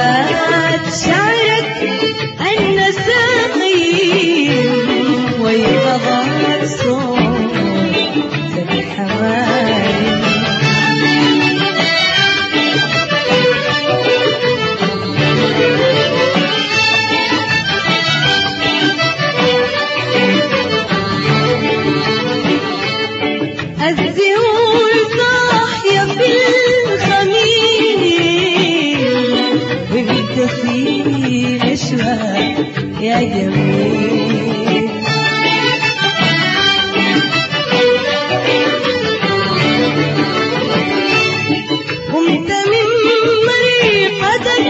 دعبات شعرك النسايم ويغضر صوت الحمايم. الزهور صاحية في الخميل وانت في نشوة يا جميل. قمت من مريقتك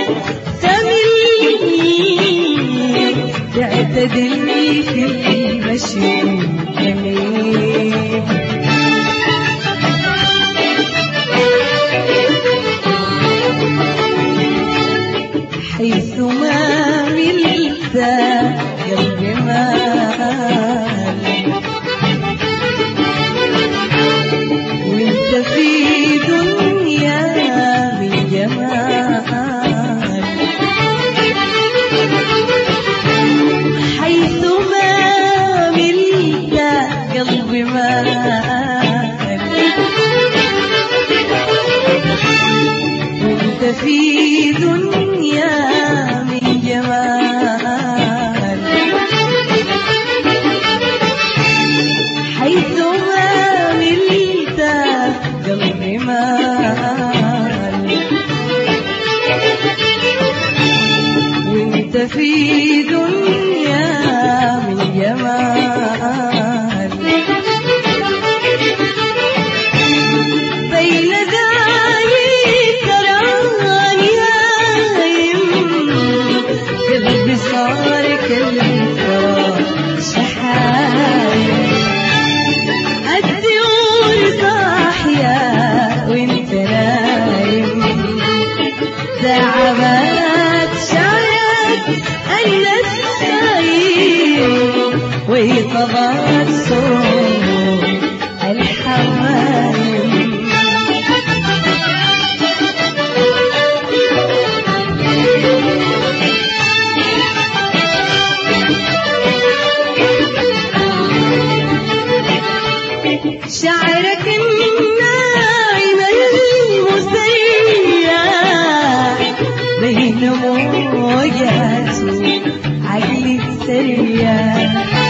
تميل تعتدل في المشي جميل. حيثما ملت قلبي مال وانت في دنيا من جمال. حيثما ملت قلبي مال وانت في دنيا من جمال. حيثما ملت قلبي مال وانت في دنيا من جمال. بين ذلك تراني قلبي صار كالفراش شحايم. الديور صاحية وانت نايم دعبات شعرك النسايم ويطغى صوت الحمايم. شعرك الناعم المسيح بين موجاته عقلي السريع.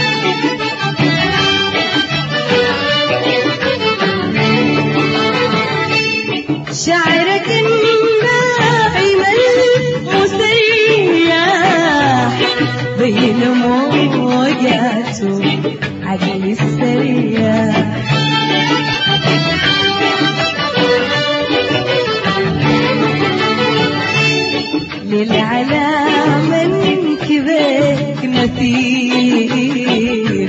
شعرك الناعم المسيح بين موجاته عقلي السريع. للعلام انكبك مثير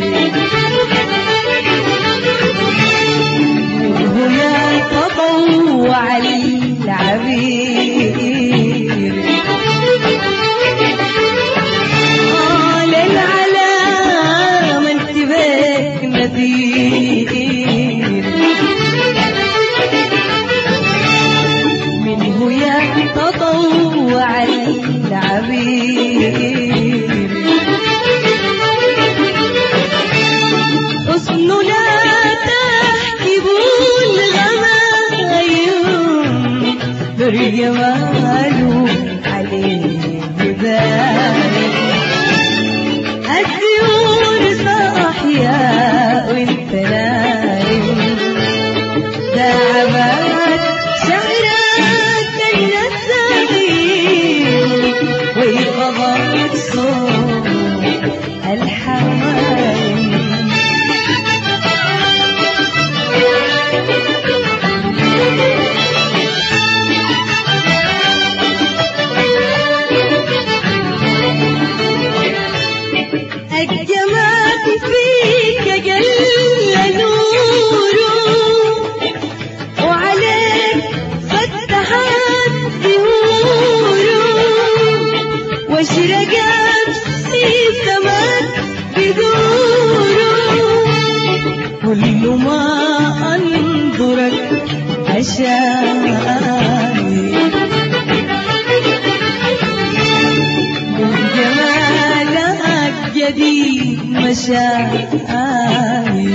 وهنا تطوع العبير. للعلام انكبك مثير منه يتطوع العبير. حسن لا تحكب الغمايم برجماله عليه باين. الديور صاحية وانت نايم دعبات شعرك النسايم ويقضى صوت الحمايم. الجمال فيك جل نوره وعليك فتحت ظهوره واشرقت في سماك بدوره. كل ما انظرك عشاني مشاعري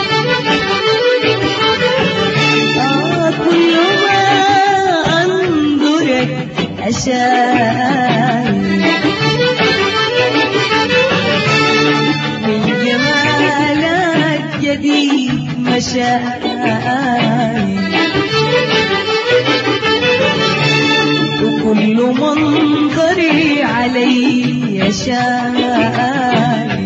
كل ما أنظرك أشاعري من جمالك جديد مشاعري وكل منظري علي شاعري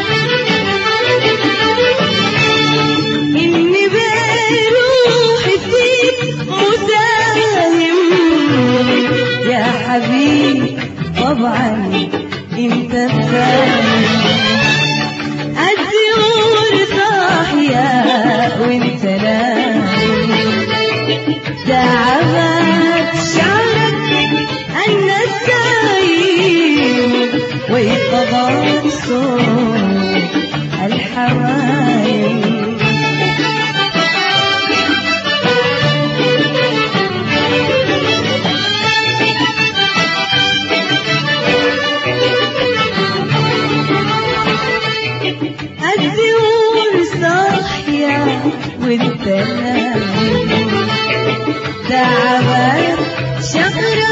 إني بروحي فيك مساهم يا حبيب طبعا انت فاهم الزهور صاحية وانت نايم تعبت شعرك أن السايم ويقضى صوت الحوايم الزهور صاحية وانت نايم تعبت شهر